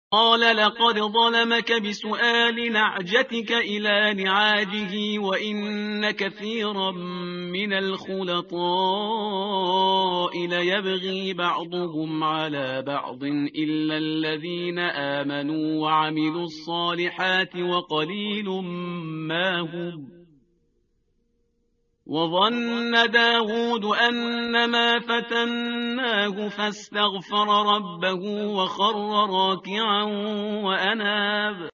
قال لقد ظلمك بسؤال نعجتك إلى نعاجه وإن كثيرا من الخلطاء ليبغي بعضهم على بعض إلا الذين آمنوا وعملوا الصالحات وقليل ما هم. وظن داود أنما فتناه فاستغفر ربه وخر راكعا وأناب